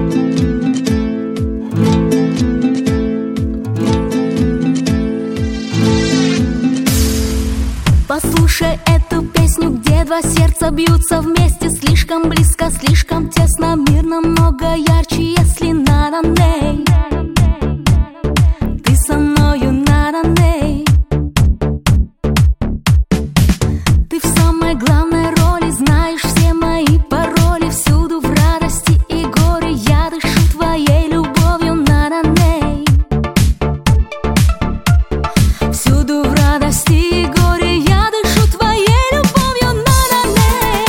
Послушай эту песню, где два сердца бьются вместе. Слишком близко, слишком тесно, мир намного ярче, если на-на-ней. Ты со мною на-на-ней. Ты в самой главной роли, знаешь все мои пароли. Всюду в радости и горе я дышу твоей любовью на-на-ней. Всюду в радости и горе я дышу твоей любовью на-на-ней.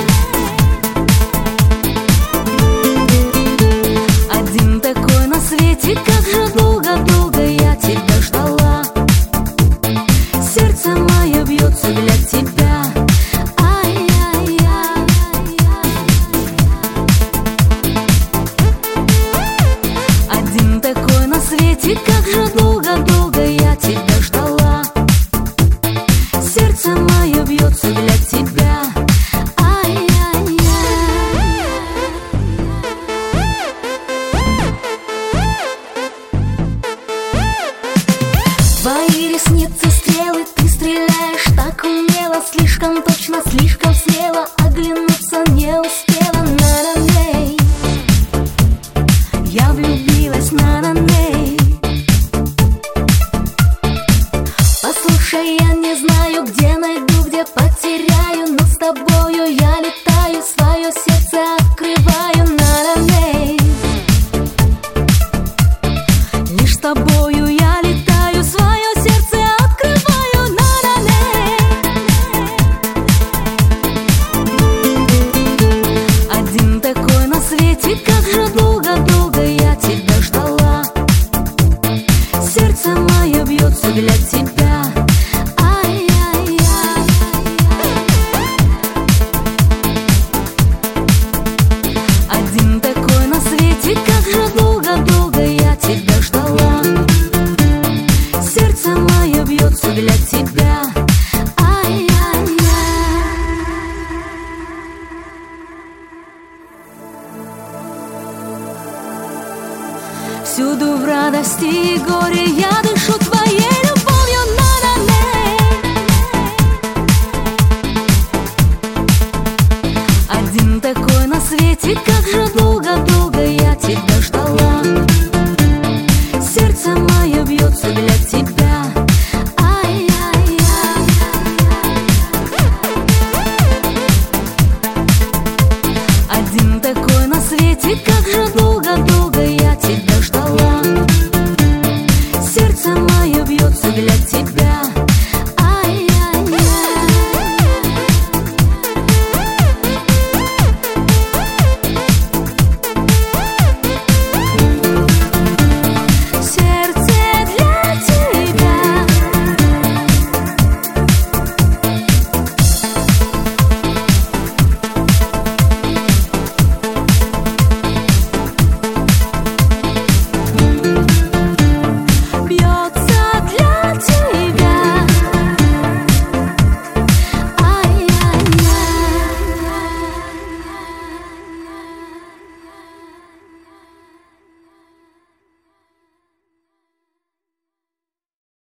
Один такой на свете, как же долго-долго я тебя ждала. Сердце мое бьется для тебя. Ай-яй-яй. Один такой на свете, как же долго-долго я тебя ждала. Сердце мое бьется для тебя. Ай-яй-яй. Твои ресницы стрелы, ты стреляешь так умело, слишком точно, слишком смело, оглянуться не успела. На-на-ней. Я влюбилась на-на-ней. Послушай, я не знаю, где найду, где потеряю, но с тобою я летаю, свое сердце открываю на-на-ней. Лишь с тобою я летаю, свое сердце открываю на-на-ней. Один такой на свете, как же долго-долго я тебя ждала. Сердце мое бьется для тебя. Ай-яй-яй. Один такой на свете, как же долго-долго я тебя ждала. Сердце мое бьется для тебя. Ай-яй-яй. Всюду в радости и горе я дышу твоей любовью на-на-ней. Один такой на свете, как же долго-долго я тебя ждала. Сердце мое бьется для тебя. Ай-яй-яй. Один такой на свете, как же долго